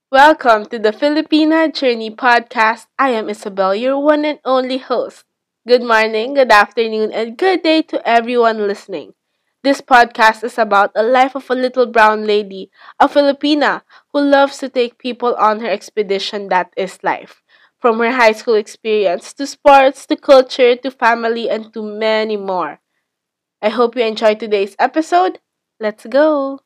Welcome to the Filipina Journey podcast. I am Isabel, your one and only host. Good morning, good afternoon, and good day to everyone listening. This podcast is about a life of a little brown lady, a Filipina who loves to take people on her expedition that is life. From her high school experience to sports to culture to family and to many more. I hope you enjoyed today's episode. Let's go!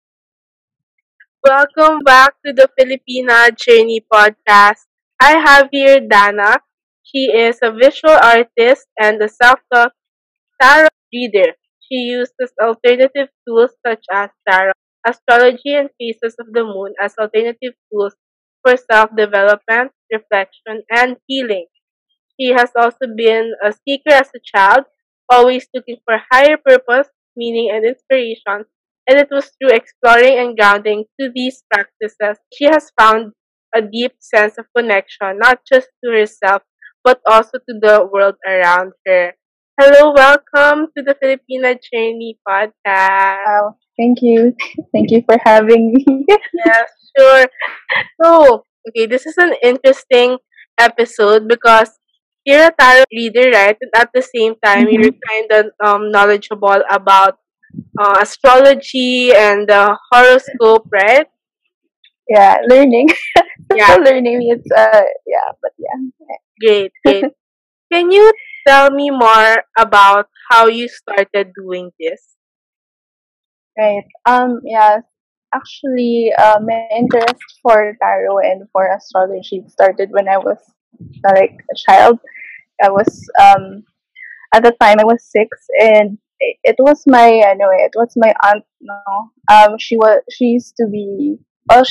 Welcome back to the Filipina Journey podcast. I have here Dana. She is a visual artist and a self-taught tarot reader. She uses alternative tools such as tarot, astrology, and phases of the moon as alternative tools for self-development, reflection, and healing. She has also been a seeker as a child, always looking for higher purpose, meaning, and inspiration. And it was through exploring and grounding to these practices she has found a deep sense of connection, not just to herself, but also to the world around her. Hello, welcome to the Filipina Journey podcast. Wow, thank you. Thank you for having me. Yes, sure. So, okay, this is an interesting episode because you're a tarot reader, right? And at the same time, hmm you're kind of knowledgeable about astrology and horoscope, right? Yeah, learning. Yeah, Still learning. It's yeah, but yeah. great, great. Can you tell me more about how you started doing this? Right. Yeah. Actually, my interest for tarot and for astrology started when I was like a child. I was at the time I was 6, and it was my I know it was my aunt. No, she used to be. Well,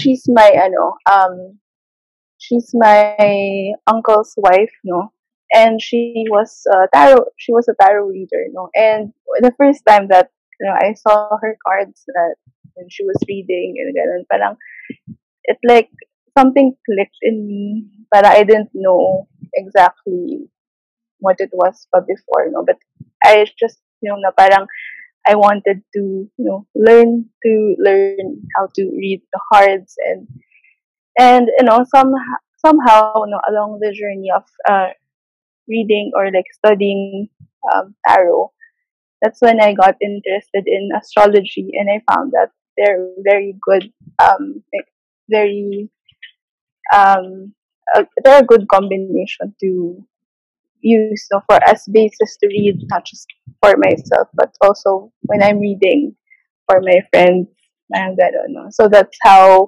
she's my uncle's wife, no, and she was a tarot reader, no, and the first time that I saw her cards that when she was reading and ganun, parang it like something clicked in me, but I didn't know exactly what it was but before, no, but I just na parang I wanted to learn how to read the cards, and somehow along the journey of reading or like studying tarot, that's when I got interested in astrology, and I found that they're very good, like very they're a good combination to use, for as basis to read, not just for myself but also when I'm reading for my friends, and I don't know. So that's how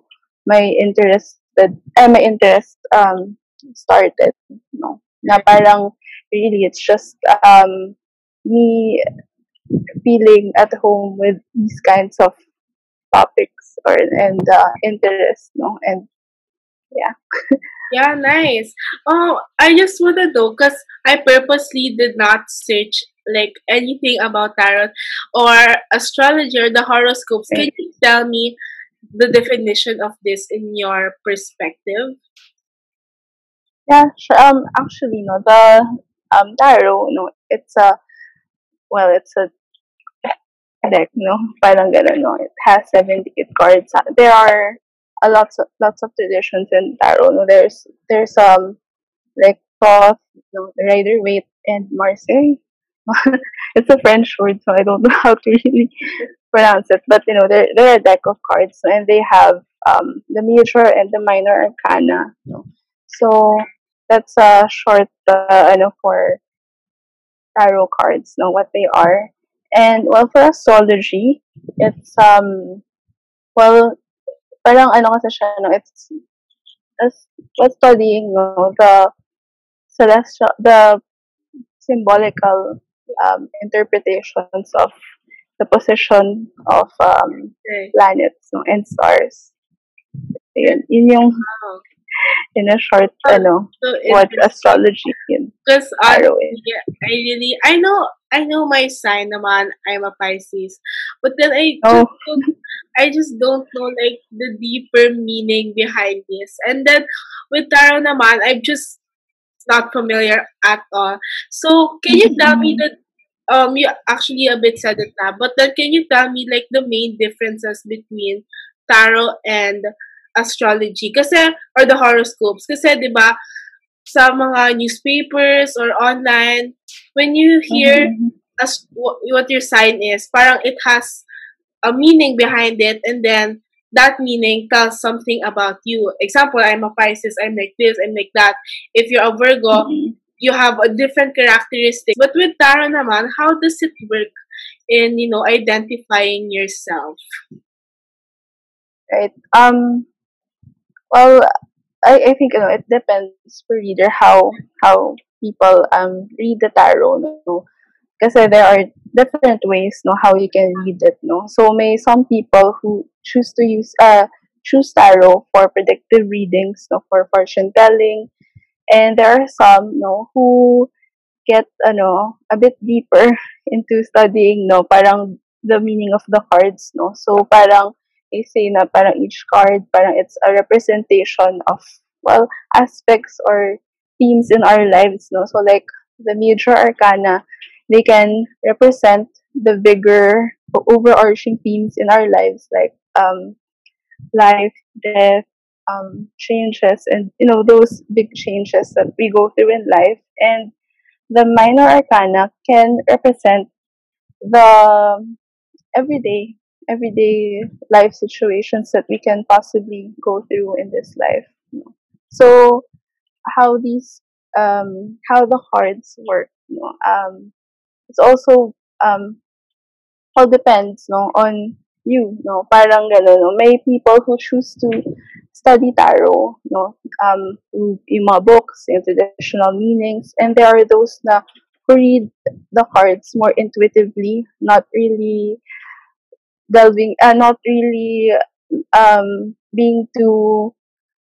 my interest started. No, na parang really it's just me feeling at home with these kinds of topics or and interests, no, and yeah. Yeah, nice. Oh, I just want to know because I purposely did not search like anything about tarot or astrology or the horoscopes. Can Right. you tell me the definition of this in your perspective? Yeah, sure. Actually, no, the tarot, no, it's a deck, no, parang ganun, no. It has 78 cards. There are lots of traditions in tarot. No, there's like Thoth, no, Rider Waite, and Marseille. It's a French word, so I don't know how to really pronounce it. But they're a deck of cards, no, and they have the major and the minor arcana. No, so that's a short, for tarot cards, know what they are. And well, for astrology, it's well, parang ano kasi siya, no, it's it's studying, the symbolical interpretations of the position of Okay. planets, no, and stars. Yun yung Wow. in a short, So what interesting. astrology and Because tarot is. honestly, I know my sign naman. I'm a Pisces, but then Oh, I just don't know like the deeper meaning behind this. And then with tarot naman, I'm just not familiar at all. So can you tell me mhm. the you actually a bit said it now, but then can you tell me like the main differences between tarot and astrology kasi or the horoscopes kasi 'di ba sa mga newspapers or online when you hear Mm-hmm. what your sign is parang it has a meaning behind it and then that meaning tells something about you. Example, I'm a Pisces, I'm like this, I'm like that. If you're a Virgo, Mm-hmm. you have a different characteristics. But with tarot naman, how does it work in, identifying yourself? Right. Well, I think it depends per reader how people read the tarot. No? Kasi there are different ways no how you can read it. No, so may some people who choose tarot for predictive readings, no, for fortune telling, and there are some no who get a bit deeper into studying no parang the meaning of the cards no so parang they say na parang each card parang it's a representation of well aspects or themes in our lives no so like the major arcana they can represent the bigger overarching themes in our lives like life death changes and those big changes that we go through in life and the minor arcana can represent the everyday everyday life situations that we can possibly go through in this life. So how these how the cards work, it's also all depends on you, parang gano'n, no? May people who choose to study tarot, yung mga books, yung traditional meanings, and there are those na who read the cards more intuitively, not really not really being too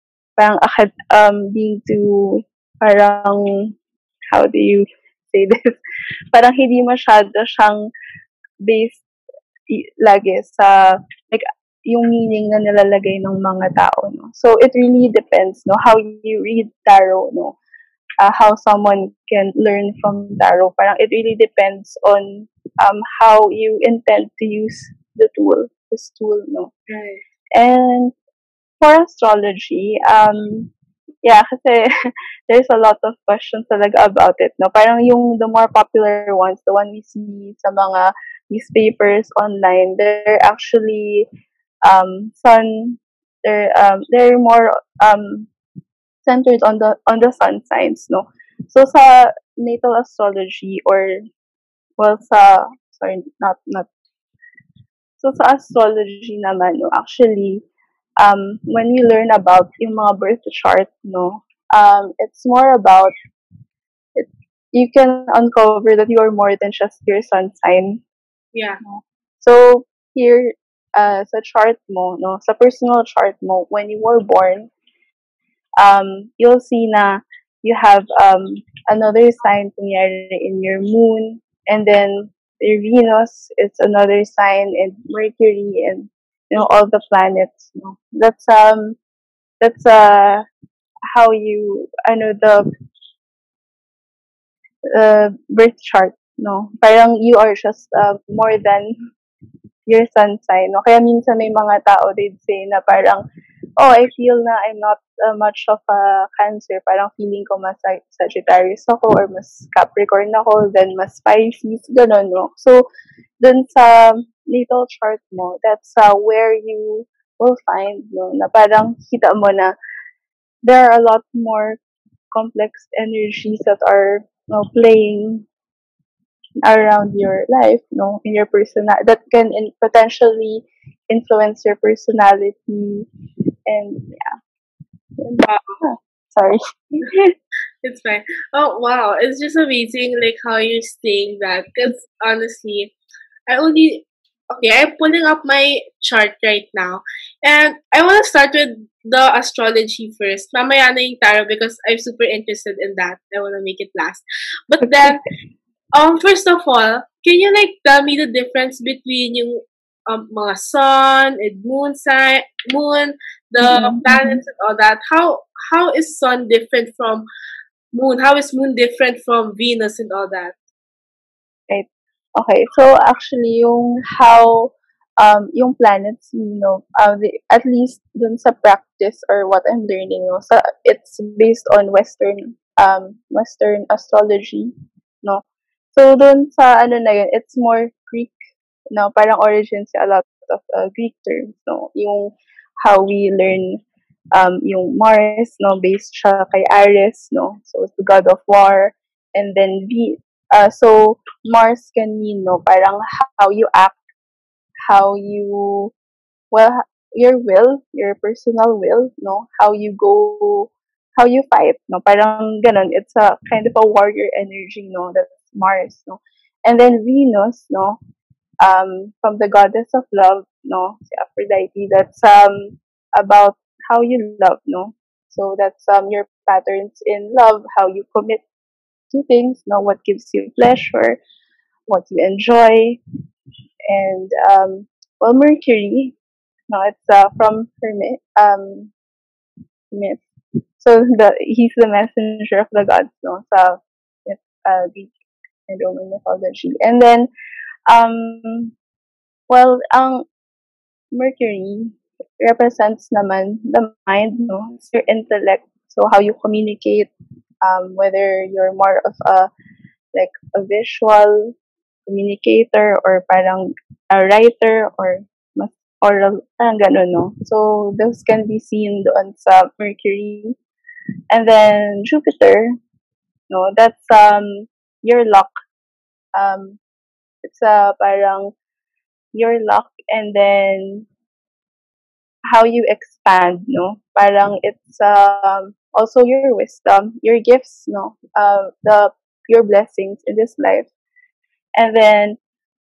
being too parang how do you say this? Parang hindi masyado siyang based lagi sa like yung meaning na nilalagay ng mga tao no so it really depends no how you read tarot no how someone can learn from tarot parang it really depends on how you intend to use this tool no Right. and for astrology yeah kasi there's a lot of questions talaga about it no parang yung the more popular ones the one we see sa mga newspapers online they're actually sun they're more centered on the sun signs no so sa natal astrology or well sa sorry not so sa astrology naman no actually when we learn about yung mga birth chart no it's more about it, you can uncover that you are more than just your sun sign. Yeah. So here sa chart mo no sa personal chart mo when you were born you'll see na you have another sign kunyari in your moon and then your Venus is another sign and Mercury and all the planets no that's how you ano the birth chart no parang you are just more than your sun sign no kaya minsan may mga tao they'd say na parang oh I feel na I'm not much of a Cancer parang feeling ko mas Sagittarius ako or mas Capricorn ako then mas Pisces ganun no so dun sa natal chart mo that's where you will find no na parang kita mo na there are a lot more complex energies that are playing around your life, no, in your personal that can potentially influence your personality and yeah. Wow. Sorry. It's fine. Oh wow, it's just amazing like how you're saying that. Because honestly, I only okay. I'm pulling up my chart right now, and I want to start with the astrology first. Mamaya na yung tarot because I'm super interested in that. I want to make it last. But then, first of all, can you like tell me the difference between yung mga sun and moon, the planets and all that? How is sun different from moon? How is moon different from Venus and all that? Right. Okay. So actually yung how yung planets, at least dun sa practice or what I'm learning, no, it's based on Western astrology, no. So dun sa ano na yun, it's more Greek, no, parang origins a lot of Greek terms, no, yung how we learn yung Mars, no, based siya kay Ares, no, so it's the god of war, and then so Mars can mean, no, parang how you act, how you, well, your personal will, no, how you fight, no, parang ganun. It's a kind of a warrior energy, no, that's Mars, no. And then Venus, no, from the goddess of love, no, si Aphrodite, that's about how you love, no. So that's your patterns in love, how you commit to things, no, what gives you pleasure, what you enjoy, and Mercury, no, it's from Hermit, myth. So he's the messenger of the gods, no, sa Greek and Roman mythology. And then, um, ang Mercury represents naman the mind, no, it's your intellect. So how you communicate, whether you're more of a visual communicator or parang a writer or mas oral, parang ganun, no? So, those can be seen doon sa Mercury. And then, Jupiter, no, that's your luck. It's parang your luck, and then how you expand, no? Parang it's also your wisdom, your gifts, no? Your blessings in this life. And then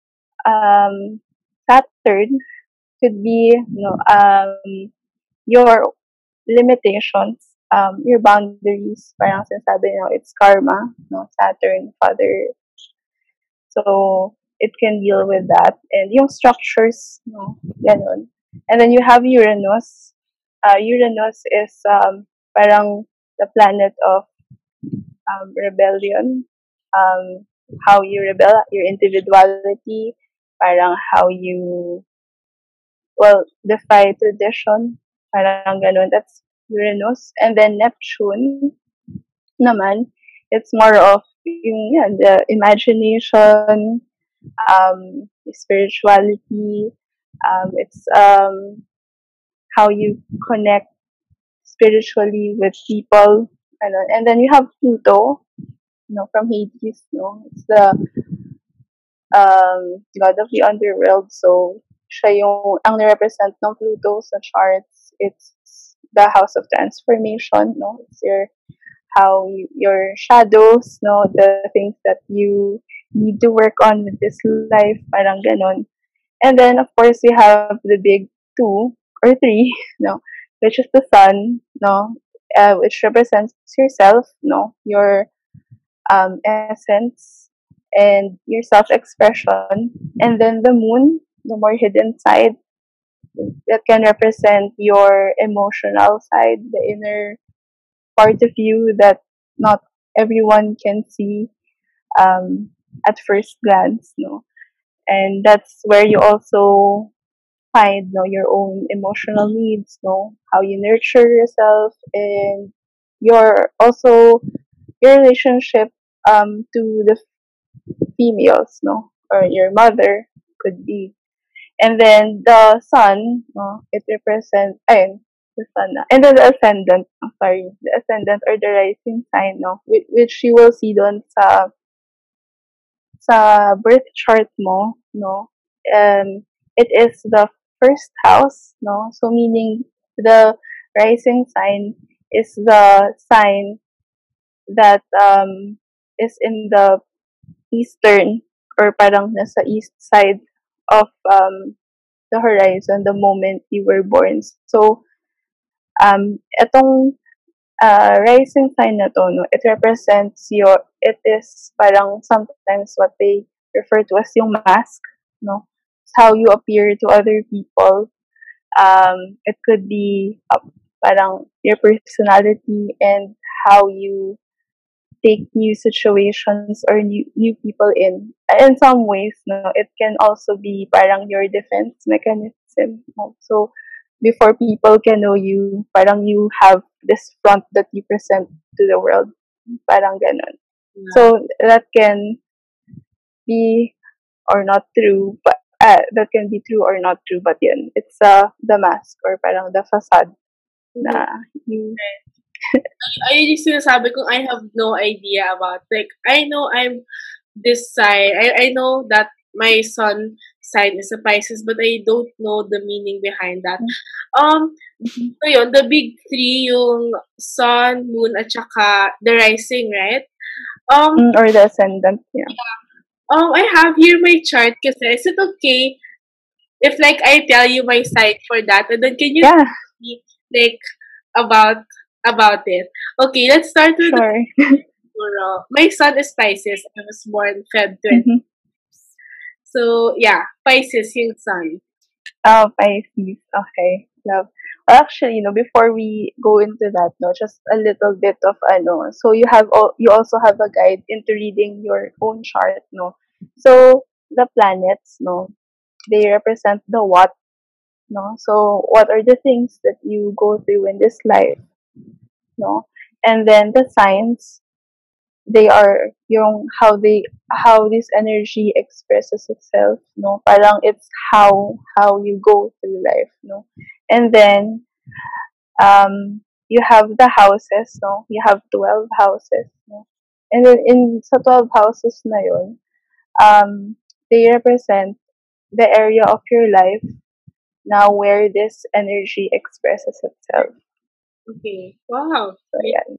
Saturn could be, your limitations, your boundaries. Parang sinasabi, it's karma, no, Saturn, Father. So it can deal with that. And yung structures, no, ganun. And then you have Uranus. Uranus is parang the planet of rebellion. Um, how you rebel, your individuality, parang how you, well, defy tradition, parang ganun. That's Uranus. And then Neptune naman, it's more of the imagination, spirituality. It's how you connect spiritually with people. And then you have Pluto, from Hades, it's the god of the underworld. So, siya yung, ang represent ng Pluto sa charts, it's the house of transformation, no? It's your shadows, no? The things that you need to work on with this life, parang ganon. And then, of course, we have the big two or three, no? Which is the sun, no? Which represents yourself, no? Your essence and your self-expression. And then the moon, the more hidden side, that can represent your emotional side, the inner part of you that not everyone can see at first glance, no. And that's where you also find, your own emotional needs, how you nurture yourself, and your relationship to the females, no, or your mother could be. And then the sun, no, it represents, the sun, and then the ascendant, sorry, the ascendant or the rising sign, no, which you will see doon sa birth chart mo, no, it is the first house, no, so meaning the rising sign is the sign that is in the eastern, or parang nasa east side of the horizon the moment you were born. So, itong rising sign na to, no, it is parang sometimes what they refer to as yung mask, no? It's how you appear to other people. It could be parang your personality and how you take new situations or new people in. In some ways, no, it can also be parang your defense mechanism. No? So before people can know you, parang you have this front that you present to the world. Parang ganon. Yeah. So that can be or not true, but that can be true or not true. But yun, it's the mask or parang the facade Mhm. na you. Ayun yung sinasabi kong I have no idea about. Like, I know I'm this sign. I know that my sun sign is a Pisces, but I don't know the meaning behind that. Um, Mhm. so yun, the big three, yung sun, moon, at saka the rising, right? Um, Or the ascendant, yeah. I have here my chart kasi. Is it okay if like I tell you my sign for that, and then can you Yeah, tell me like about about it? Okay, let's start with the sure. plural. My sun is Pisces. I was born Feb 20. Mhm. So yeah, Pisces yung sun. Oh, Pisces. Okay, love. Well, actually, before we go into that, just a little bit of So you also have a guide into reading your own chart, no. So the planets, no, they represent the what, no. So what are the things that you go through in this life, no, and then the signs, they are yung how this energy expresses itself, no, parang it's how you go through life, no. And then you have the houses, no, you have 12 houses, no. And then in sa 12 houses na yun, they represent the area of your life now where this energy expresses itself. Okay. Wow. So yeah.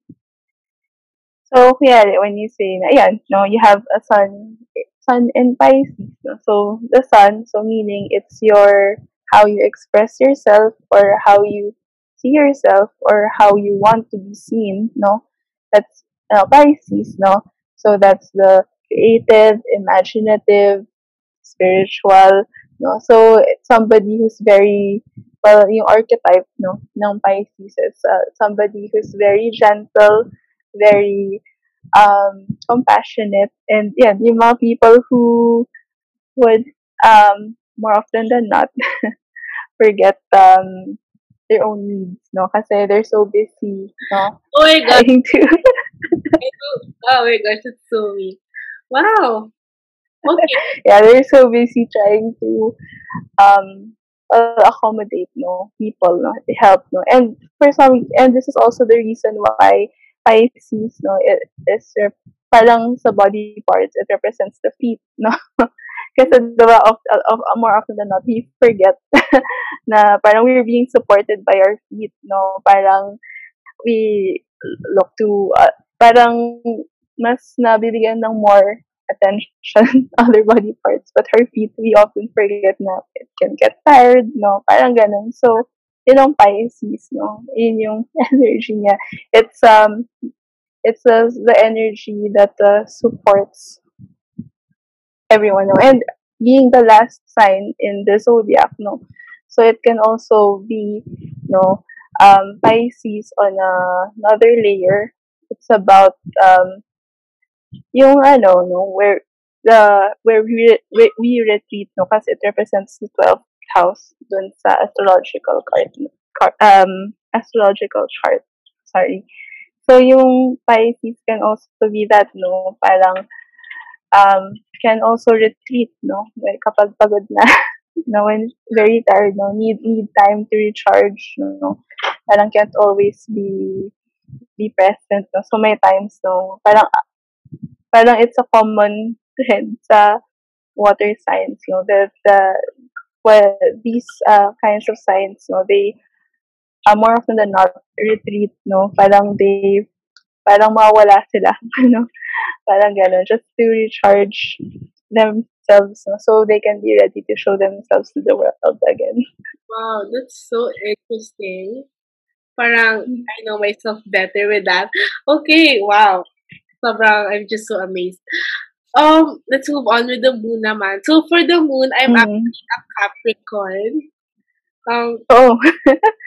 So, yeah, when you say na, ayan, no, you have a sun in Pisces, no? So, the sun, so meaning it's how you express yourself or how you see yourself or how you want to be seen, no? That's Pisces, no? So, that's the creative, imaginative, spiritual, no? So, it's somebody who's very, well, yung archetype, no, ng Pisces is somebody who's very gentle, very compassionate, and yeah, yung mga people who would more often than not forget their own needs, no? Kasi they're so busy, no? Oh my god. Trying to, Oh my gosh, it's so me. Wow. Okay. yeah, they're so busy trying to um accommodate, no, people, no, to help, no. And and this is also the reason why Pisces, no, it is parang sa body parts, it represents the feet, no. Kasi diba, more often than not, we forget na parang we're being supported by our feet, no. Parang we look to, parang mas nabibigyan ng more attention other body parts, but her feet, we often forget na it can get tired, no? Parang ganun. So, yun ang Pisces, no? Yun yung energy niya. It's the energy that supports everyone, no? And being the last sign in the zodiac, no? So it can also be, no, Pisces on another layer. It's about yung no, where we retreat, no, kasi it represents the 12th house dun sa astrological chart. Sorry. So yung Pisces can also be that, no, parang can also retreat, no, like kapag pagod na, no, when very tired, no, need time to recharge, no, parang can't always be present, no. So may times, no, parang it's a common trend sa water signs, no, that well, these kinds of signs, no, they more often than not retreat, no, parang mawala sila, no, parang gano'n, just to recharge themselves, no, so they can be ready to show themselves to the world again. Wow, that's so interesting. Parang I know myself better with that. Okay, wow. Sobrang, I'm just so amazed. Let's move on with the moon naman. So for the moon, I'm Mm. actually a Capricorn. Um, Oh,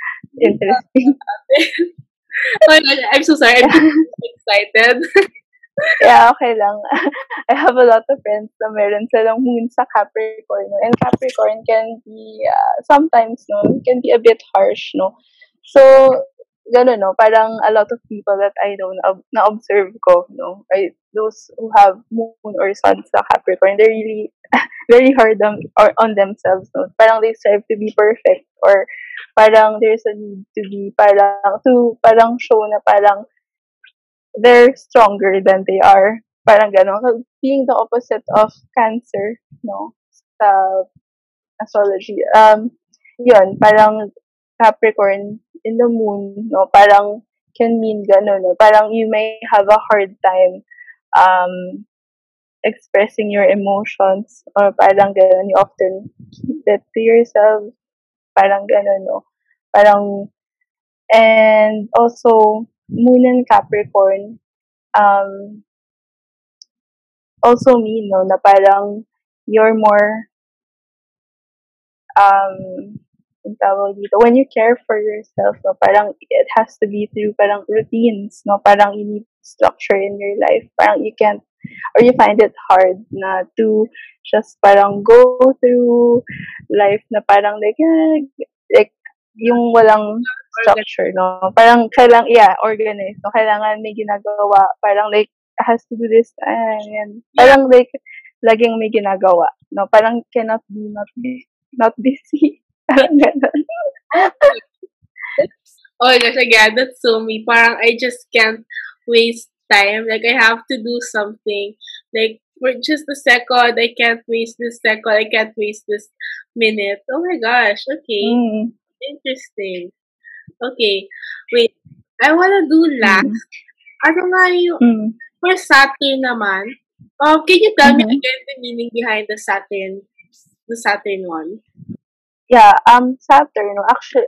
interesting. oh my God, I'm so sorry. I'm just so excited. Yeah, okay lang. I have a lot of friends na meron silang moon sa Capricorn, no? And Capricorn can be, sometimes, no, can be a bit harsh, no? So, gano'n, no? Parang a lot of people that I know na-observe ko, no? Right? Those who have moon or sun sa Capricorn, they're really very hard on themselves, no? Parang they strive to be perfect or parang there's a need to be parang show na parang they're stronger than they are. Parang gano'n. So, being the opposite of Cancer, no, sa astrology. Yun, parang Capricorn in the moon, no, parang can mean gano'n, no. Parang you may have a hard time um, expressing your emotions or parang gano'n. You often keep it to yourself. Parang gano'n, no. Parang, and also, moon and Capricorn, um, also mean, no, na parang you're more, um, ang tawag dito, when you care for yourself, no, parang it has to be through parang routines, no, parang you need structure in your life. Parang you can't, or you find it hard na to just parang go through life na parang like yung walang Organize. structure, no? Parang kailang, yeah, organized, no? Kailangan may ginagawa. Parang like, has to do this, yan. Yeah. Parang like, laging may ginagawa, no? Parang cannot be not busy. Parang ganun. Oh, oh my gosh, again, that's so me. Parang I just can't waste time. Like I have to do something. Like for just a second, I can't waste this second. I can't waste this minute. Oh my gosh. Okay. Mm, Interesting. Okay. Wait. I wanna do last. mm, Ano nga yung mm, for Saturn naman? Can you tell me mhm. again the meaning behind the Saturn one? Yeah, Saturn, no, actually,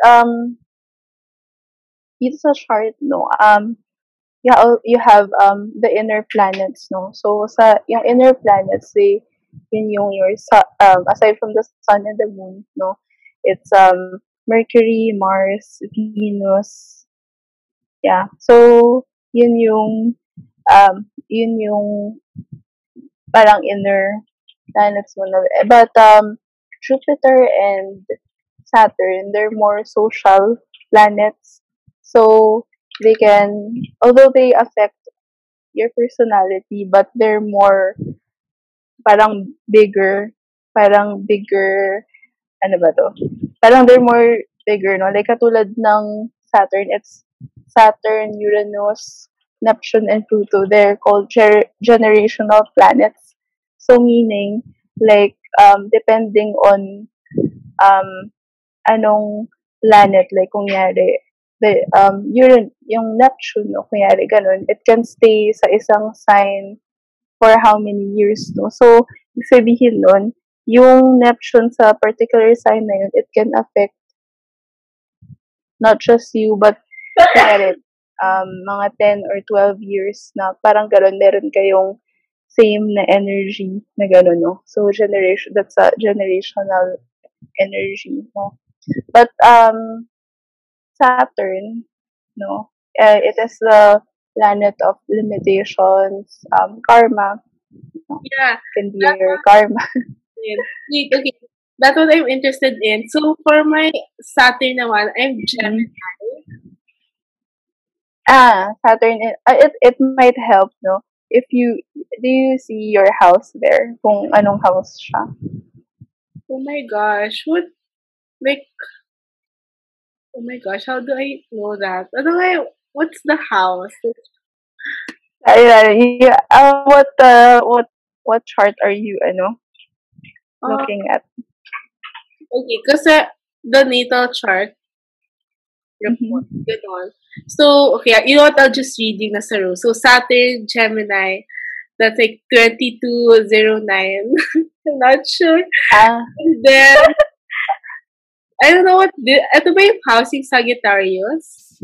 dito sa chart, no, yeah, you have the inner planets, no. So sa yung inner planets, yun yung aside from the sun and the moon, no, it's Mercury, Mars, Venus, yeah. So yun yung parang inner planets mo na. But Jupiter and Saturn, they're more social planets. So they can, although they affect your personality, but they're more parang bigger, ano ba to? Parang they're more bigger, no? Like katulad ng Saturn, it's Saturn, Uranus, Neptune, and Pluto. They're called generational planets. So meaning, like, depending on um, anong planet, like kunyari, yung Neptune, no, kunyari, ganun, it can stay sa isang sign for how many years, no? So, ibig sabihin nun, yung Neptune sa particular sign na yun, it can affect not just you, but kunyari, mga 10 or 12 years na parang gano'n, meron kayong same na energy na gano'n, no? So, that's a generational energy, no? But, Saturn, no, it is the planet of limitations, karma, no? Yeah. Can be your karma. Wait, okay. That's what I'm interested in. So for my Saturn naman, I'm Mm. Gemini. Saturn, it might help, no? If you, do you see your house there? Kung anong house siya? Oh my gosh, what like oh my gosh, how do I know that? Ano nga what's the house? Yeah, what chart are you, Uh, looking at? okay, kasi the natal chart report, Mm-hmm. ganon. So, okay, you know what, I'll just read yung nasa row. So, Saturn, Gemini, that's like 2209. I'm not sure. Ah, And then, I don't know ito ba yung housing Sagittarius?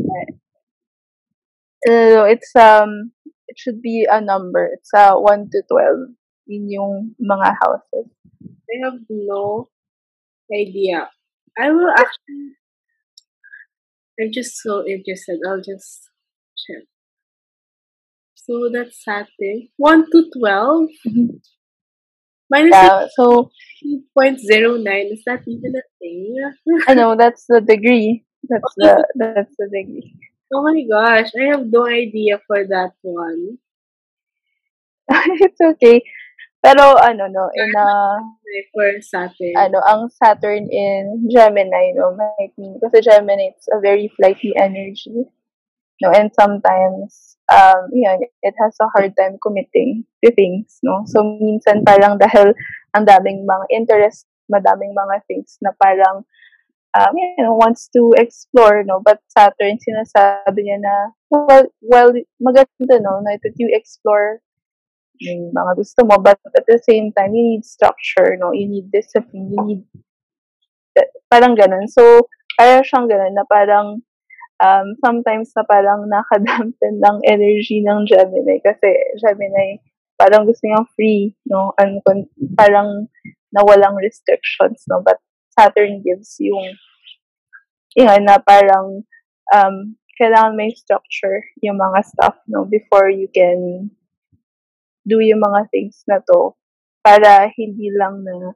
it should be a number. It's 1 to 12 in yung mga houses. I have no idea. I will actually, I'm just so interested. I'll just check. So that's Saturn. 1 to 12? Mhm. Mine is Yeah, so 3.09. Is that even a thing? I know that's the degree. That's the degree. Oh my gosh, I have no idea for that one. It's okay. Pero ano no, in Like for Saturn. ano, ang Saturn in Gemini, no, might mean, kasi Gemini, it's a very flighty energy, no, and sometimes, yun, it has a hard time committing to things, no, so minsan parang dahil ang daming mga interest, madaming mga things na parang, wants to explore, no, but Saturn, sinasabi niya na, well, maganda, no, na that you explore yung mga gusto mo, but at the same time, you need structure, no, you need discipline, you need parang ganun. So, parang siyang ganun na parang sometimes na parang nakadampen ng energy ng Gemini kasi Gemini parang gusto niyang free, no? Parang na walang restrictions, no? But Saturn gives yung na parang kailangan may structure yung mga stuff, no? Before you can do yung mga things na to para hindi lang na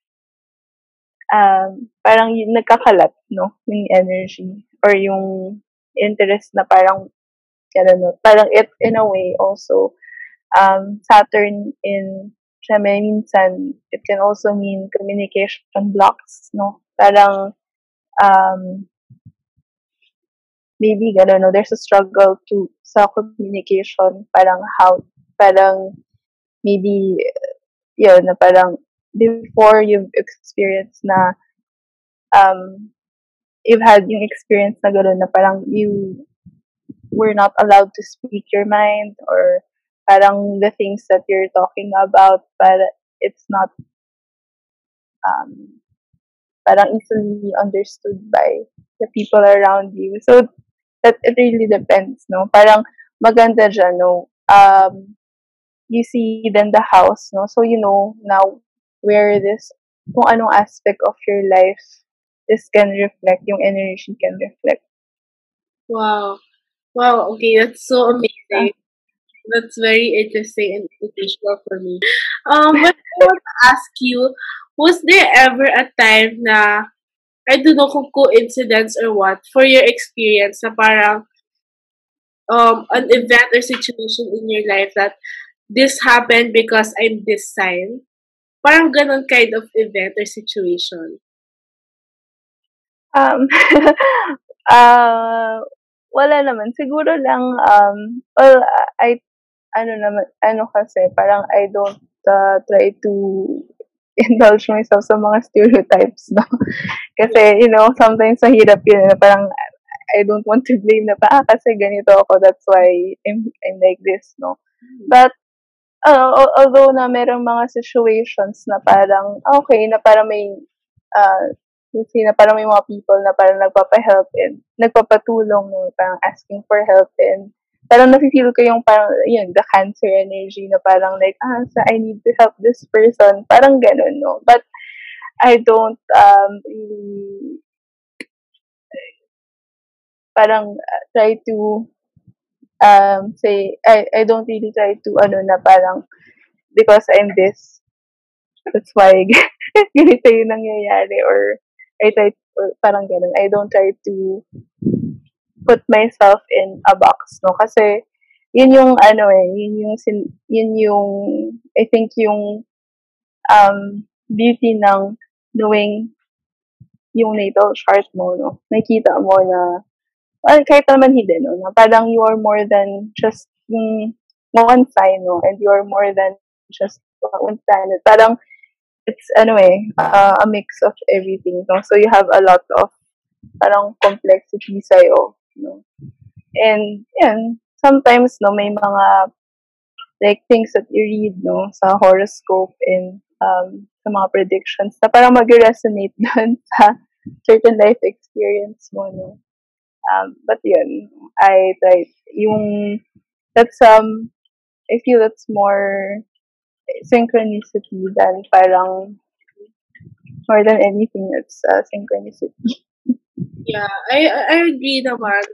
parang yung nagkakalat, no? Yung energy or yung interest na parang, ano, no? Parang it, in a way, also, Saturn in Gemini, minsan, it can also mean communication blocks, no? Parang, um, maybe, gano'n, no? There's a struggle sa communication, parang, maybe, yun, na parang, before you've experienced na, um, you've had yung experience na gano'n na parang you were not allowed to speak your mind or parang the things that you're talking about, but it's not um, parang easily understood by the people around you. So that it really depends, no? Parang maganda dyan, no? You see then the house, no? So you know now where this, kung anong aspect of your life this can reflect, yung energy can reflect. Wow. Wow, okay, that's so Ah, amazing. That's very interesting and educational for me. But I want to ask you, was there ever a time na, I don't know kung coincidence or what, for your experience na parang an event or situation in your life that this happened because I'm this sign? Parang ganon kind of event or situation. Um, ah, wala naman. Siguro lang, well, I, ano naman, ano kasi, parang I don't try to indulge myself sa mga stereotypes, no? Kasi, sometimes mahirap yun, na parang I don't want to blame na kasi ganito ako, that's why I'm like this, no? But, although na merong mga situations na parang, okay, na parang may, let's say na parang may mga people na parang nagpapa-help and nagpapatulong, no, parang asking for help and parang nafe-feel ko yung parang, yun, the cancer energy na parang like, I need to help this person, parang ganun, no? But I don't really parang try to say, I don't really try to ano na parang because I'm this, that's why ganito yung nangyayari or I try or parang ganun. I don't try to put myself in a box, no? Kasi yun yung ano yun yung I think yung beauty ng knowing yung natal chart mo, no? Nakita mo na well, kahit naman hindi, no? Na parang you are more than just one sign, no? And you are more than just one planet. Parang it's a mix of everything, no? So you have a lot of parang complexity sa'yo, no? And yan, sometimes, no, may mga like things that you read, no, sa horoscope and sa mga predictions na parang mag-resonate doon sa certain life experience mo, no? But yun, I try yung that's I feel that's more synchronicity than parang more than anything it's synchronicity. Yeah, I agree naman.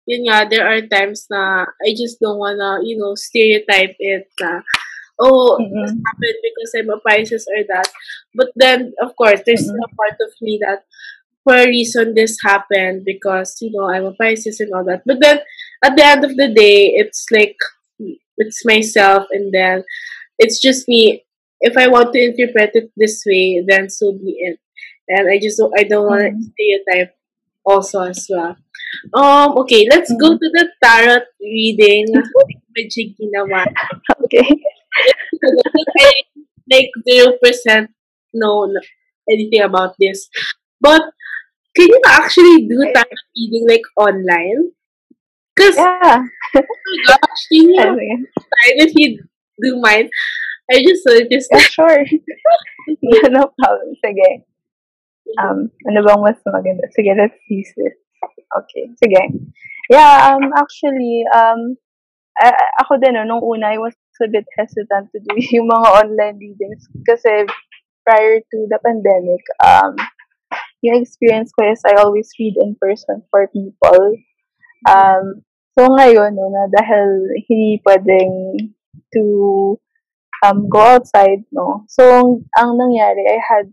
yun nga, there are times na I just don't wanna, stereotype it na, oh, this Mm-mm. happened because I'm a Pisces or that. But then, of course, there's Mm-mm. a part of me that for a reason this happened because, I'm a Pisces and all that. But then, at the end of the day, it's like, it's myself and then it's just me. If I want to interpret it this way, then so be it. And I don't want to Mm-mm. stereotype also as well. Okay, let's go Mm-mm. to the tarot reading with naman. Okay. I like 0% know anything about this. But can you actually do Okay. tarot reading like online? Because, Yeah. oh my gosh, can you have Sige. time if you do mine? I just Yeah, interested. sure. Okay. No problem. Sige. Ano bang mas maganda? Sige, let's use this. Okay. Sige. Yeah, actually, ako din, no, nung una, I was a bit hesitant to do yung mga online readings kasi prior to the pandemic, yung experience ko is I always read in person for people. So ngayon, no, na dahil hindi pwedeng to go outside, no. So, ang nangyari,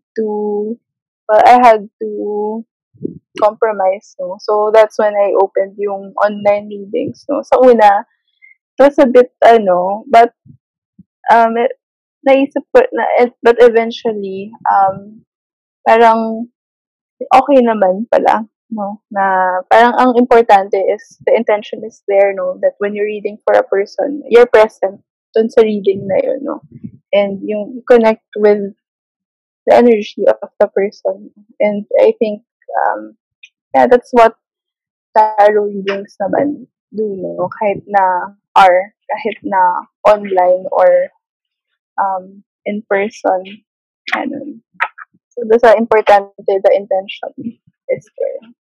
I had to compromise, no. So, that's when I opened yung online readings, no. Sa una, it was a bit, but, it, naisip ko, but eventually, parang, okay naman pala, no, na parang ang importante is the intention is there, no, that when you're reading for a person, you're present dun sa reading na yun, no, and yung connect with the energy of the person. And I think, yeah, that's what tarot readings naman do, no, kahit na online or in person, ano. So, basta importante the intention is there.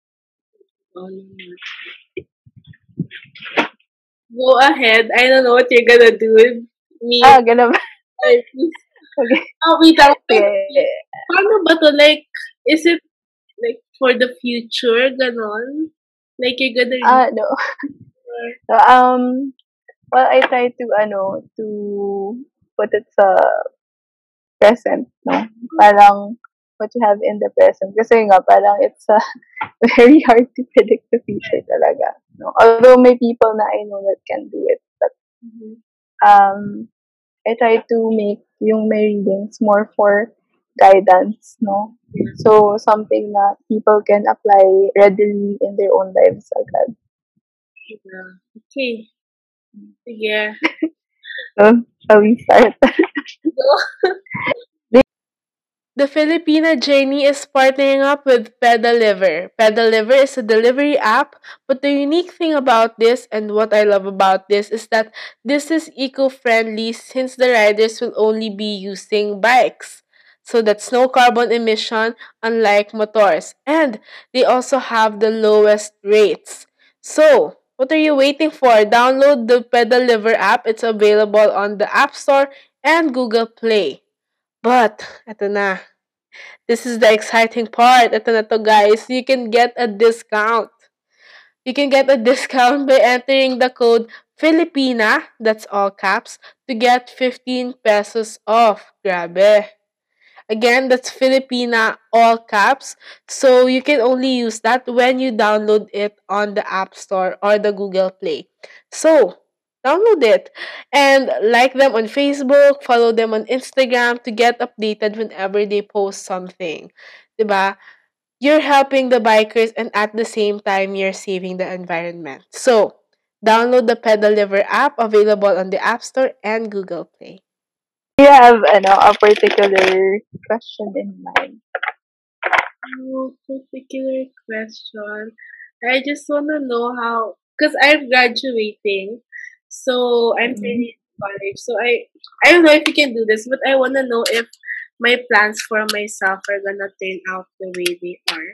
Go ahead. I don't know what you're gonna do with me. Ganun ba? Like, please. Okay. Oh, wait lang. Wait, wait. Sige. Paano ba to? Like, is it like for the future? Ganon? Like, you're gonna read No. for... So, well, I try to, put it sa present, no? Parang what you have in the present. Kasi nga, parang it's very hard to predict the future talaga. No? Although may people na I know that can do it. But Mhm. um, I try to make yung my readings more for guidance, no? So, something na people can apply readily in their own lives agad. Yeah. Okay. Sige. So, shall we start? The Filipina Journey is partnering up with Pedaliver. Pedaliver is a delivery app, but the unique thing about this and what I love about this is that this is eco-friendly since the riders will only be using bikes. So that's no carbon emission unlike motors. And they also have the lowest rates. So, what are you waiting for? Download the Pedaliver app. It's available on the App Store and Google Play. But, eto na. This is the exciting part. Ito na to, guys. You can get a discount. You can get a discount by entering the code Filipina, that's all caps, to get 15 pesos off. Grabe. Again, that's Filipina, all caps. So you can only use that when you download it on the App Store or the Google Play. So, download it and like them on Facebook, follow them on Instagram to get updated whenever they post something. 'Di ba? You're helping the bikers and at the same time you're saving the environment. So, download the Pedal Liver app available on the App Store and Google Play. Do you have, a particular question in mind? No particular question. I just wanna know how, because I'm graduating, so I'm Mm-mm. turning college. So I don't know if you can do this, but I wanna know if my plans for myself are gonna turn out the way they are.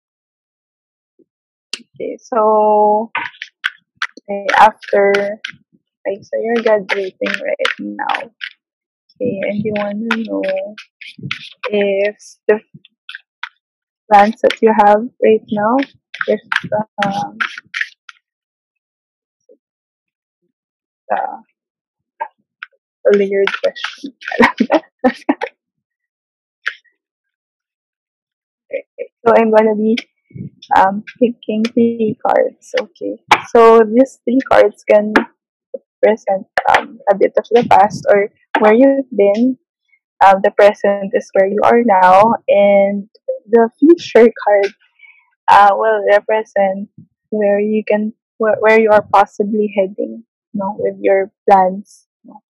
Okay, so, after, like, so you're graduating right now, okay, and you want to know if the plans that you have right now, if, um, uh, a layered question. Okay. So I'm gonna be picking three cards. Okay. So these three cards can represent a bit of the past or where you've been. The present is where you are now, and the future card will represent where you can where you are possibly heading, with your plans.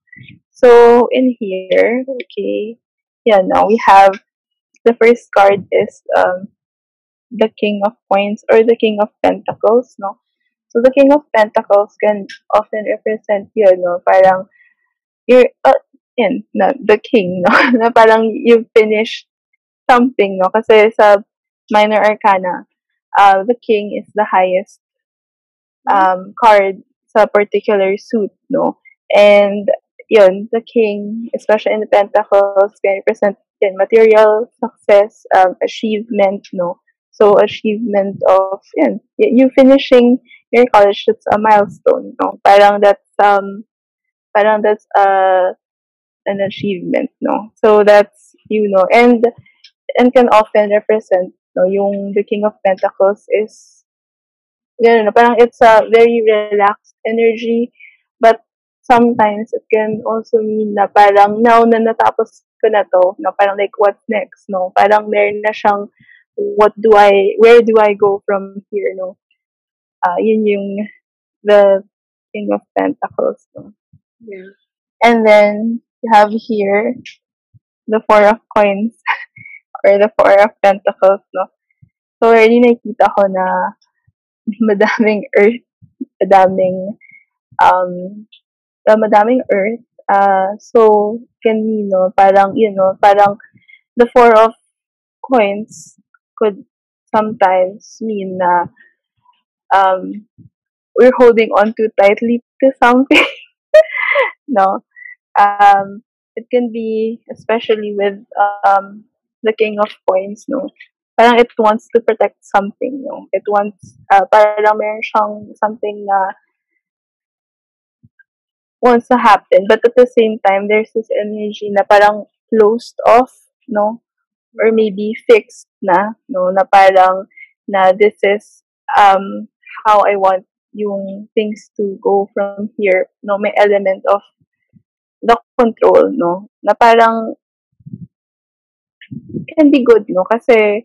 So in here, okay, yeah, now we have the first card is the King of Coins or the King of Pentacles, no. So the King of Pentacles can often represent parang you're the king, no, na parang you finished something, no, kasi sa minor arcana, the king is the highest card sa particular suit, no? And yun, the king, especially in the pentacles, can represent material success, achievement, no? So achievement of you finishing your college, that's a milestone, no? Parang that's an achievement, no? So that's and can often represent, no, yung the King of Pentacles is no, parang it's a very relaxed energy, but sometimes it can also mean na parang now na natapos ko na to, no, parang like what's next, no? Parang meron na siyang where do I go from here, no? Yun yung the King of Pentacles, no? Yeah. And then you have here the Four of Coins or the Four of Pentacles, no? So already nakita ko na madaming earth, madaming um madaming earth. So can mean, no, parang parang the Four of Coins could sometimes mean na um we're holding on too tightly to something. No, it can be especially with the King of Coins, no. Parang it wants to protect something, no. It wants parang meron siyang something na wants to happen, but at the same time there's this energy na parang closed off, no, or maybe fixed na, no, na parang na this is how I want yung things to go from here, no. May element of the control, no, na parang can be good, no, kasi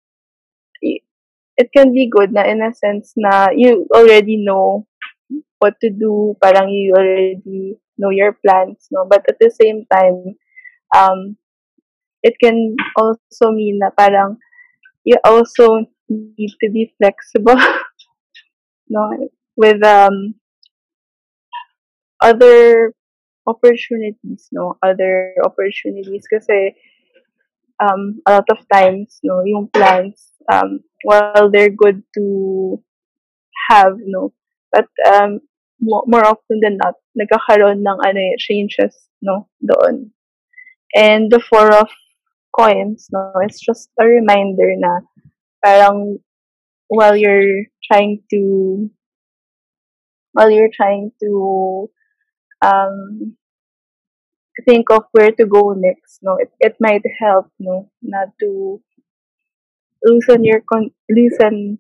it can be good na in a sense na you already know what to do, parang you already know your plans, no, but at the same time um it can also mean na parang you also need to be flexible, no, with other opportunities, no, other opportunities kasi a lot of times, no, yung plans, while they're good to have, no, but more often than not, nagkakaroon ng changes, no, doon. And the Four of Coins, no, it's just a reminder na parang while you're trying to um think of where to go next, no, it might help, no, not to loosen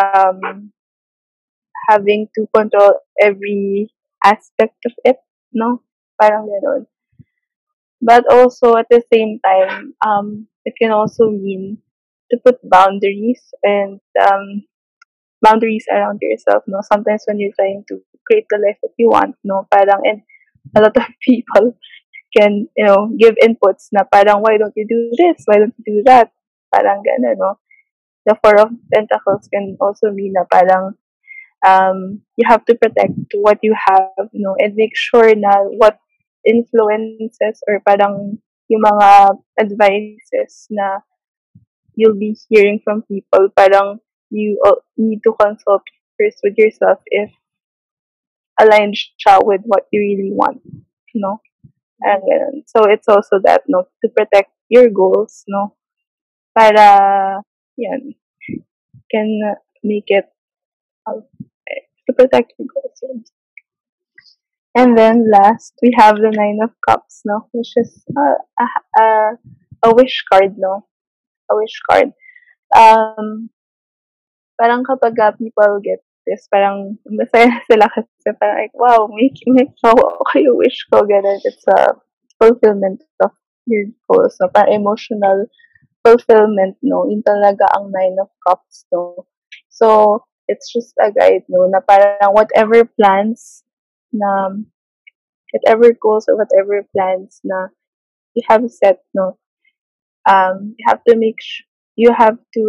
having to control every aspect of it, no, parang gano'n. But also at the same time, it can also mean to put boundaries and boundaries around yourself, no. Sometimes when you're trying to create the life that you want, no, parang and a lot of people can, give inputs na parang why don't you do this? Why don't you do that? Parang gano'n, no. The Four of Pentacles can also mean na parang you have to protect what you have, and make sure na what influences or parang yung mga advices na you'll be hearing from people, parang you need to consult first with yourself if aligned siya with what you really want, no? And so it's also that, no, to protect your goals, no, para yan can make it uh, to protect your goals. Yan. And then last, we have the Nine of Cups, no, which is a wish card, no, a wish card. Um, Parang kapag people get this, parang masaya sila kasi parang like, wow, may nakuha ko yung wish ko, ganun. It's a fulfillment of your goals, no? Parang emotional fulfillment, no? Yun talaga ang Nine of Cups, no? So, it's just a guide, no? Na parang na, whatever goals or whatever plans na you have set, no? You have to you have to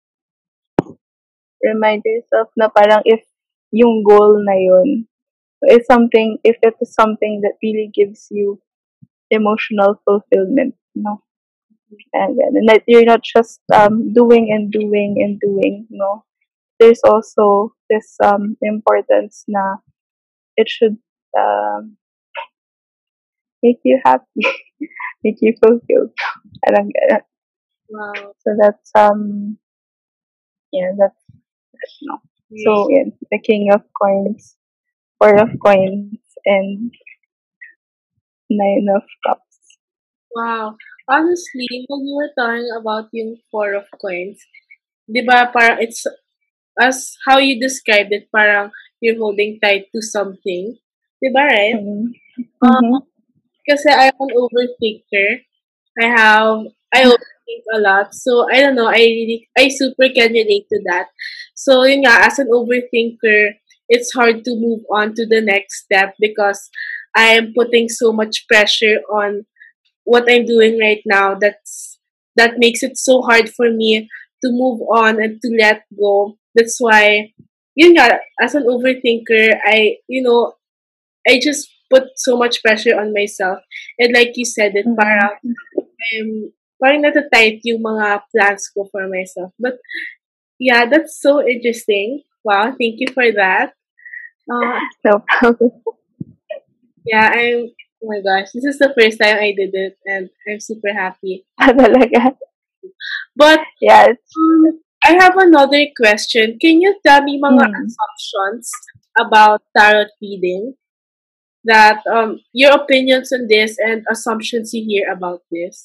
remind yourself na parang if yung goal na yun is something, if it is something that really gives you emotional fulfillment, no? And that you're not just doing and doing and doing, no? There's also this importance na it should um, make you happy, make you fulfilled. Parang ganun. Wow. So that's yeah, that's no. So yeah, the King of Coins, Four of Coins, and Nine of Cups. Wow. Honestly, when you were talking about yung Four of Coins, di ba parang it's, as how you described it, parang you're holding tight to something. Di ba, right? Mm-hmm. Uh, Mm-hmm. Kasi I'm an overthinker. I overthink a lot. So, I don't know, I super can relate to that. So, yun nga, as an overthinker, it's hard to move on to the next step because I am putting so much pressure on what I'm doing right now. That makes it so hard for me to move on and to let go. That's why, yun nga, as an overthinker, I just put so much pressure on myself. And like you said, it parang Mm-hmm. parang natatight yung mga plans ko for myself. But yeah, that's so interesting. Wow, thank you for that. Uh, No problem. yeah, oh my gosh, this is the first time I did it and I'm super happy. Talaga. But Yeah, it's, I have another question. Can you tell me mga mm. assumptions about tarot reading? That your opinions on this and assumptions you hear about this.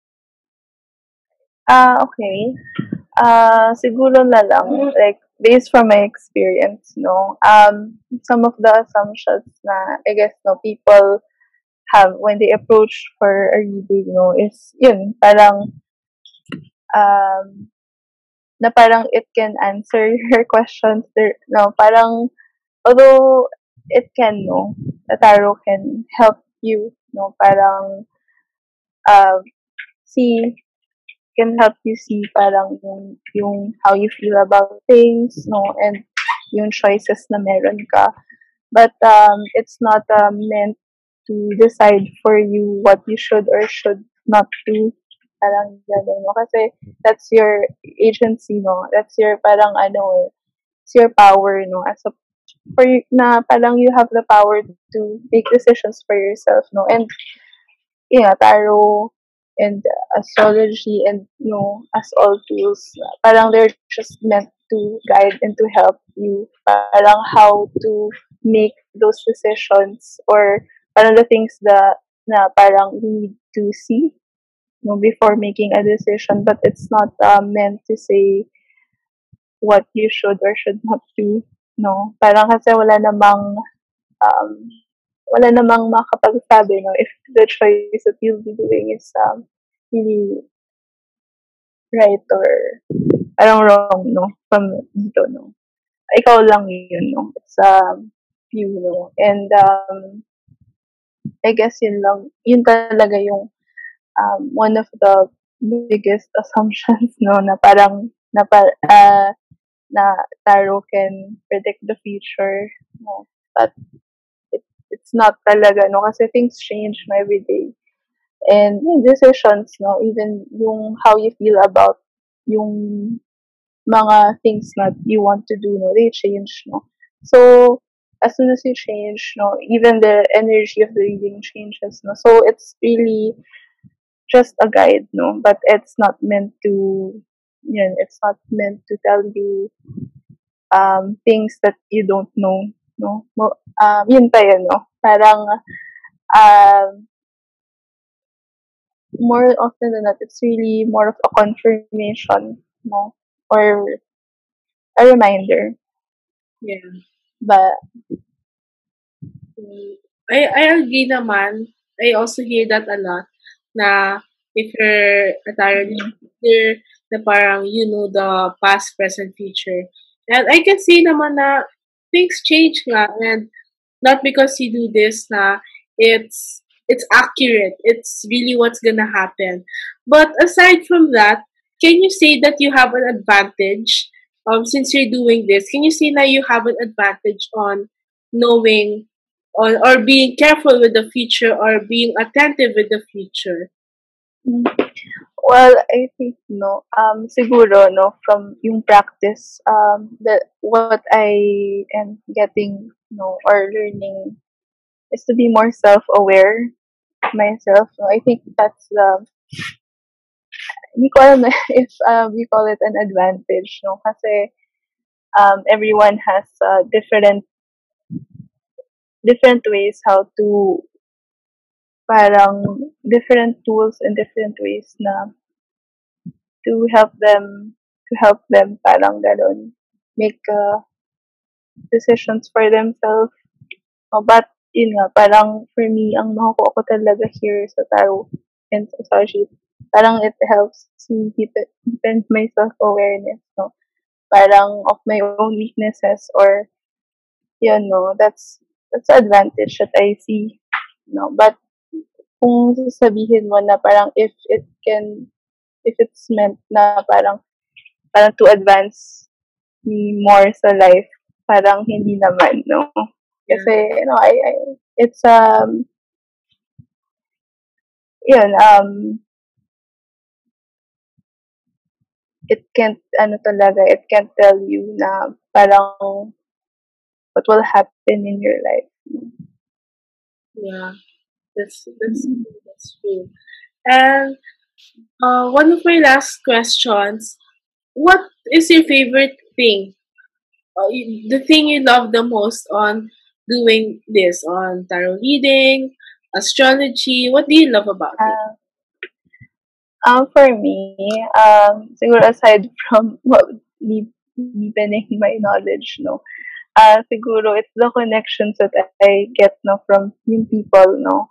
Okay. Siguro na lang, like, based from my experience, no, some of the assumptions na, I guess, no, people have when they approach for a reading, no, is, yun, parang, um, na parang it can answer your questions, there, no, parang, although it can, no, the tarot can help you, no, parang, uh, see can help you see parang yung how you feel about things, no, and yung choices na meron ka. But it's not meant to decide for you what you should or should not do. Parang gano'n, no? Kasi that's your agency, no? That's your parang ano, it's your power, no? As a for you, na parang you have the power to make decisions for yourself, no? And yeah, tarot and astrology and as all tools, parang they're just meant to guide and to help you parang how to make those decisions or parang the things that na parang you need to see before making a decision, but it's not meant to say what you should or should not do, no, parang kasi um, wala namang makapagsabi, no, if the choice that you'll be doing is really right or parang wrong, no, from dito, no. Ikaw lang yun, no. It's you, no. And I guess yun talaga yung one of the biggest assumptions, no, na parang na tarot can predict the future, no. But it's not talaga, no, kasi things change every day. And yung decisions, no, even yung how you feel about yung mga things that you want to do, no, they change, no. So, as soon as you change, no, even the energy of the reading changes, no. So, it's really just a guide, no, but it's not meant to, it's not meant to tell you things that you don't know, no. Yun pa yun, no. Parang, um, more often than not, it's really more of a confirmation, no? Or a reminder. Yeah. But, Mm, I agree naman. I also hear that a lot na if you're a tarot mm, reader, na parang you know the past, present, future. And I can say naman na things change nga and not because you do this na it's accurate. It's really what's gonna happen. But aside from that, can you say that you have an advantage since you're doing this? Can you say that you have an advantage on knowing or being careful with the future or being attentive with the future? mm. Well, I think, no, siguro, no, from yung practice, that what I am getting, no, or learning is to be more self-aware myself. No, I think that's the, hindi ko alam if you call it an advantage, no, kasi everyone has different ways how to, parang different tools and different ways na to help them parang ganon make decisions for themselves. But yun nga, parang for me, ang nakukuha ko talaga here sa tarot and sa Sarship, parang it helps me deepen my self-awareness, no? Parang of my own weaknesses or, yun, no? That's the advantage that I see, no? But kung sasabihin mo na parang if it's meant na parang to advance me more sa life, parang hindi naman, no? Yeah. Kasi, it's, yun, it can't, it can't tell you na parang what will happen in your life. Yeah. That's Mm. that's true. And one of my last questions: what is your favorite thing? The thing you love the most on doing this, on tarot reading, astrology? What do you love about it? Uh, for me, siguro aside from deepening my knowledge, no, siguro it's the connections that I get, no, from yung people, no.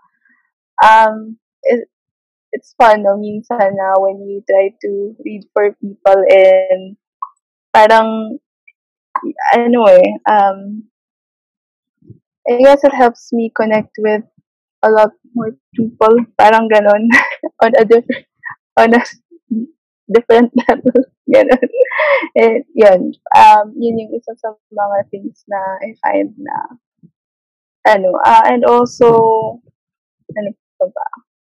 It's fun, no, minsan na when you try to read for people and parang, ano I guess it helps me connect with a lot more people, parang ganon, on a on a different level, ganon. And yun, yun yung isa sa mga things na I find na, and also, ano pa ba?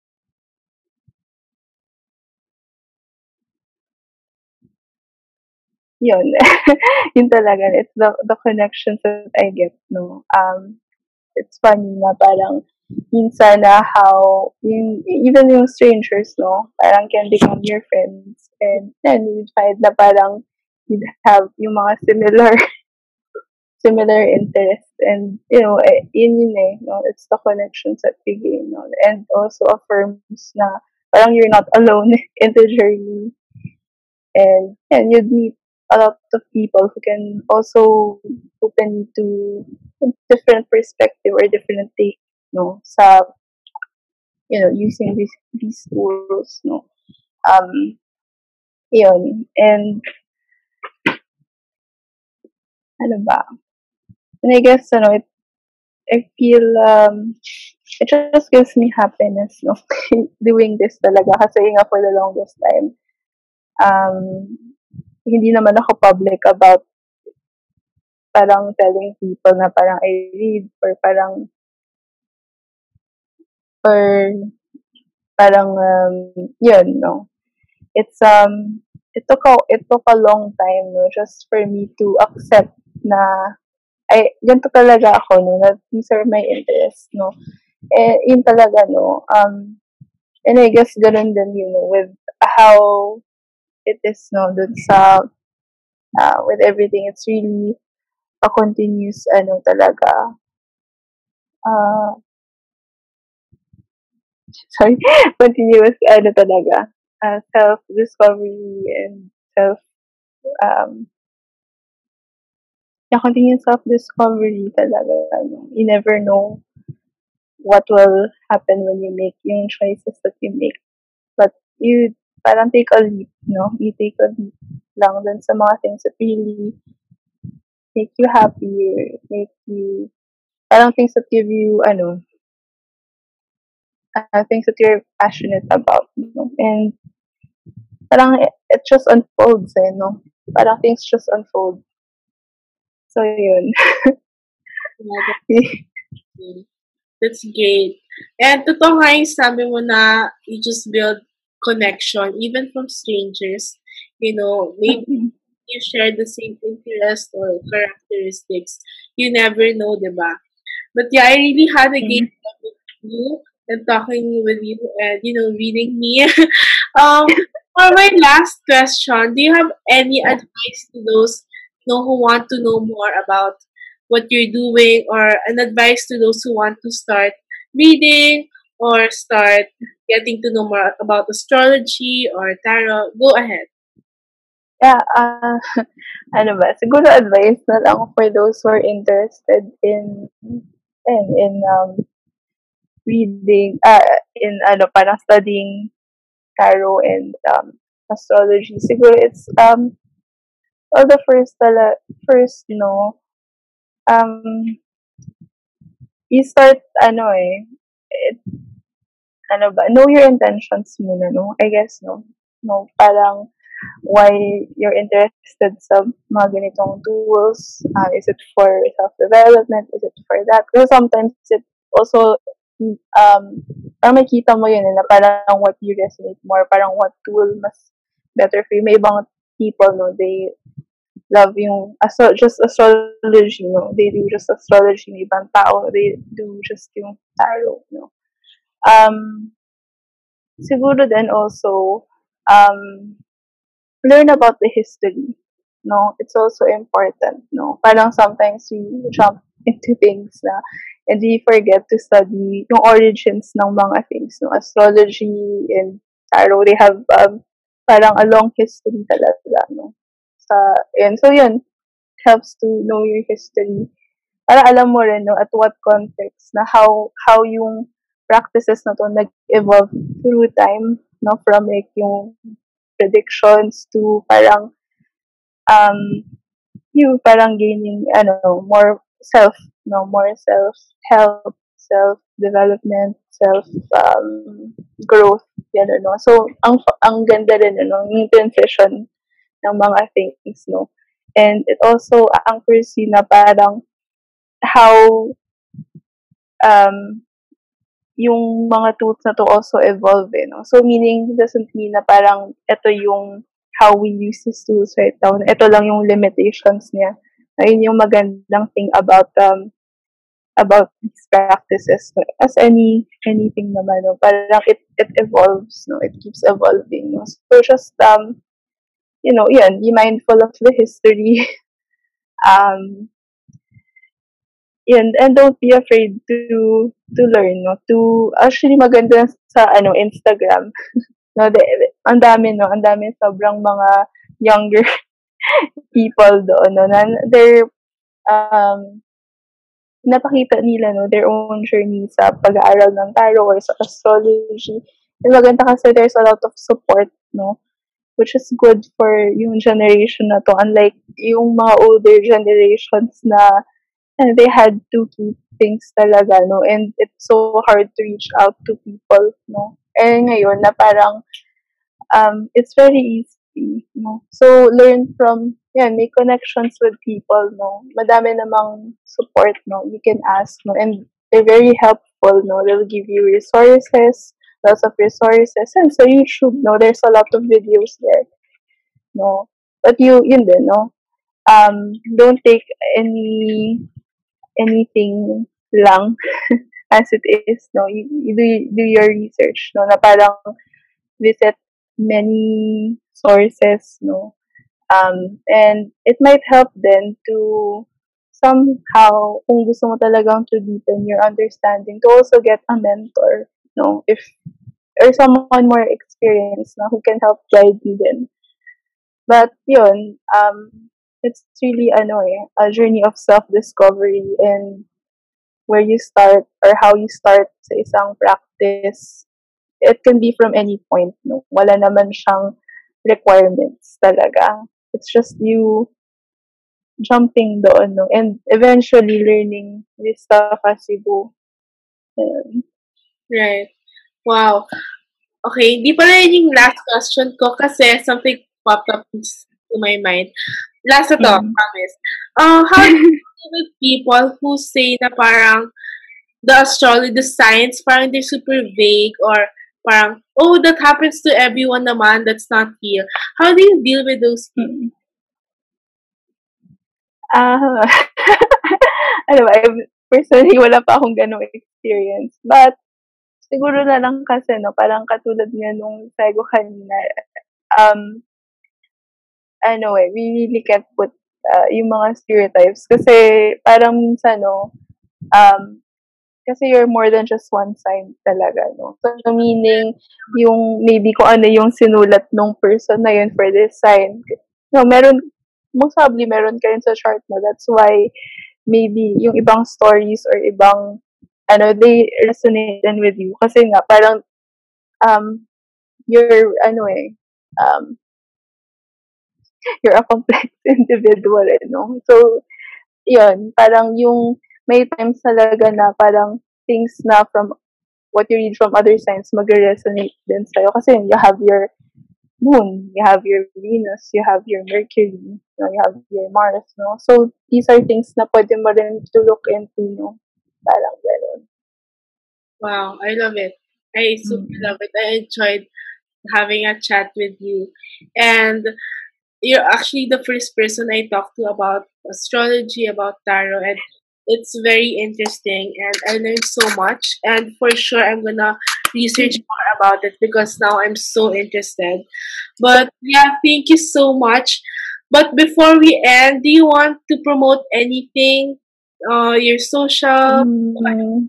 Yun, yun talaga, it's the connections that I get, no. It's funny na parang minsan na how even yung strangers, no, parang can become your friends and then you'd find na parang you'd have yung mga similar interests and yun no, it's the connections that we gain, no, and also affirms na parang you're not alone in the journey and you'd meet a lot of people who can also open you to different perspective or different take, no, sa using these tools, no. Um, yun. And ano ba? And I guess I feel it just gives me happiness, no, doing this talaga kasi nga for the longest time um hindi naman ako public about parang telling people na parang I read or parang yun, no. It's it took a long time, no, just for me to accept na ay ganito talaga ako, no, na these are my interests, no. Eh yun talaga, no. And I guess ganun din, with how it is, no, dun sa with everything, it's really a continuous, talaga, uh, sorry, continuous, talaga, self-discovery and self, um, yeah, continuous self-discovery talaga, ano. You never know what will happen when you make yung choices that you make. But you parang take a leap, no? You take a leap lang dun sa mga things that really make you happy, make you, parang things that give you, things that you're passionate about, And parang it just unfolds, no? Parang things just unfold. So, yun. Yeah, that's, that's great. And totoo nga yung sabi mo na you just build connection, even from strangers. You know, maybe you share the same interest or characteristics. You never know, diba? But yeah, I really had a great Mm. time with you and talking with you and, reading me. For my last question, do you have any advice to those, who want to know more about what you're doing, or an advice to those who want to start reading or start getting to know more about astrology or tarot? Go ahead. Yeah, ano ba, siguro advice na lang for those who are interested in reading, in parang studying tarot and astrology. Siguro it's well, the first, um you start it, know your intentions muna, no? I guess, no? No, parang why you're interested sa mga ganitong tools. Is it for self-development? Is it for that? Because sometimes it also, parang makita mo yun, na parang what you resonate more, parang what tool mas better for you. May ibang people, no, they love yung just astrology, no? They do just astrology. May ibang tao, they do just yung tarot, no? Um, siguro then also, um, learn about the history. No, it's also important. No, parang sometimes we jump into things na, and we forget to study yung origins ng mga things. No, astrology and tarot, they have parang a long history talaga. No, and so yun helps to know your history para alam mo rin, no, at what context na how yung practices na to nag-evolve through time, no, from like yung predictions to parang um you parang gaining more self, no, more self help, self development, self growth, yan, no. So ang ganda rin, yung transition ng mga things, no. And it also anchors you na parang how um yung mga tools na to also evolve, no? So, meaning, doesn't mean na parang ito yung how we use these tools right now. Ito lang yung limitations niya. Ayun yung magandang thing about these practices. No? As anything naman, no? Parang it evolves, no? It keeps evolving, no? So, just, yan, be mindful of the history. um, and don't be afraid to learn, no? To actually maganda sa Instagram, no? Ang dami, no? Ang dami sobrang mga younger people doon, no? Na they're um napakita nila, no, their own journey sa pag-aaral ng tarot or sa astrology. And maganda kasi there's a lot of support, no? Which is good for yung generation na to. Unlike yung mga older generations na and they had to keep things talaga, no? And it's so hard to reach out to people, no? Eh ngayon na parang it's very easy, no? So learn from, yeah, make connections with people, no? Madami namang support, no? You can ask, no? And they're very helpful, no? They'll give you resources, lots of resources. And so YouTube, no? There's a lot of videos there, no? But yun din, no? Don't take anything lang as it is, no? You do your research, no? Na parang visit many sources, no? And it might help then to somehow, kung gusto mo talagang to deepen your understanding, to also get a mentor, if or someone more experienced na who can help guide you then. But yun, it's really a journey of self-discovery, and where you start or how you start sa isang practice. It can be from any point, no? Wala naman siyang requirements talaga. It's just you jumping doon, no? And eventually learning this stuff as you go. Ayun. Right. Wow. Okay, di pala yun yung last question ko kasi something popped up to my mind. Last na to, Mm. promise. How do you deal with people who say na parang the astrology, the science, parang they're super vague or parang, oh, that happens to everyone naman, that's not real. How do you deal with those people? Mm. Ah, ano ba, personally, wala pa akong ganong experience. But, siguro na lang kasi, no, parang katulad nga nung sabi ko kanina, um, we really can't put yung mga stereotypes. Kasi, parang minsan, no, um, kasi you're more than just one sign talaga, no? So, meaning, yung maybe kung ano yung sinulat nung person na yun for this sign. No, most probably meron ka rin sa chart mo. That's why, maybe, yung ibang stories or ibang, they resonate then with you. Kasi nga, parang, you're, you're a complex individual, no? So, yun, parang yung, may times talaga na parang things na from what you read from other signs magre-resonate din sa'yo. Kasi you have your moon, you have your Venus, you have your Mercury, you have your Mars, no? So, these are things na pwede mo rin to look into, no? Parang gano'n. Wow, I love it. I super love it. I enjoyed having a chat with you. And you're actually the first person I talked to about astrology, about tarot, and it's very interesting. And I learned so much. And for sure, I'm gonna research more about it because now I'm so interested. But yeah, thank you so much. But before we end, do you want to promote anything? Your social? Mm,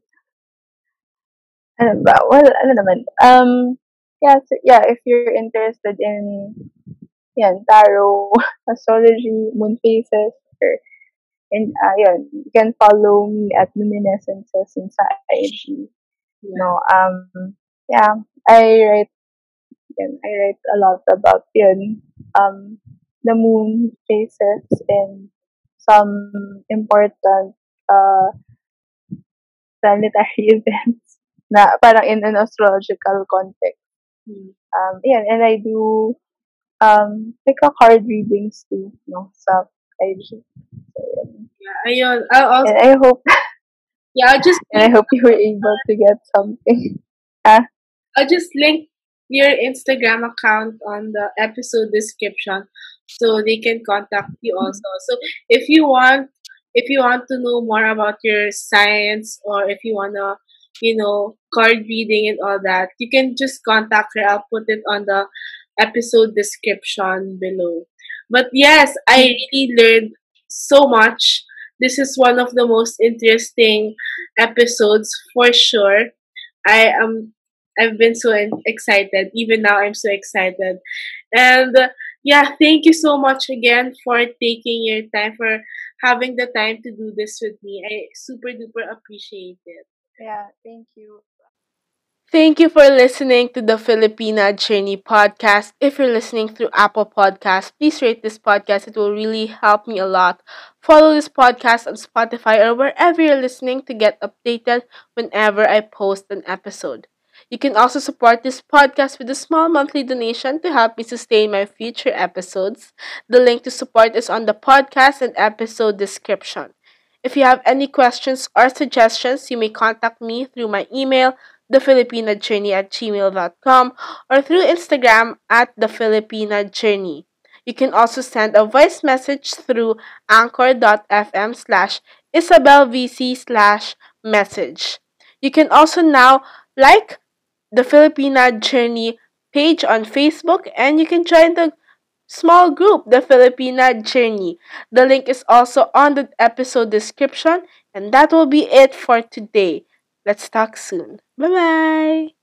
ano ba? Well, ano naman. Yeah, if you're interested in tarot, astrology, moon phases, or and yun, you can follow me at Luminescences sa IG. No, yeah, I write I write a lot about the moon phases and some important uh planetary events na parang in an astrological context. Hmm. And I do pick a card readings too, no, sa IG. So, yun. Yeah, ayun. I'll also, And I hope yeah, I hope you were able to get something. Ah, I'll just link your Instagram account on the episode description so they can contact you also. So if you want to know more about your science or if you wanna, card reading and all that, you can just contact her. I'll put it on the episode description below. But yes, I really learned so much. This is one of the most interesting episodes for sure. I am I've been so excited. Even now, I'm so excited. And yeah, thank you so much again for taking your time, for having the time to do this with me. I super duper appreciate it. yeah, thank you. Thank you for listening to the Filipina Journey podcast. If you're listening through Apple Podcasts, please rate this podcast. It will really help me a lot. Follow this podcast on Spotify or wherever you're listening to get updated whenever I post an episode. You can also support this podcast with a small monthly donation to help me sustain my future episodes. The link to support is on the podcast and episode description. If you have any questions or suggestions, you may contact me through my email thefilipinajourney@gmail.com or through Instagram at thefilipinajourney. You can also send a voice message through anchor.fm/isabelvc/message. You can also now like the Filipina Journey page on Facebook and you can join the small group, the Filipina Journey. The link is also on the episode description, and that will be it for today. Let's talk soon. Bye bye.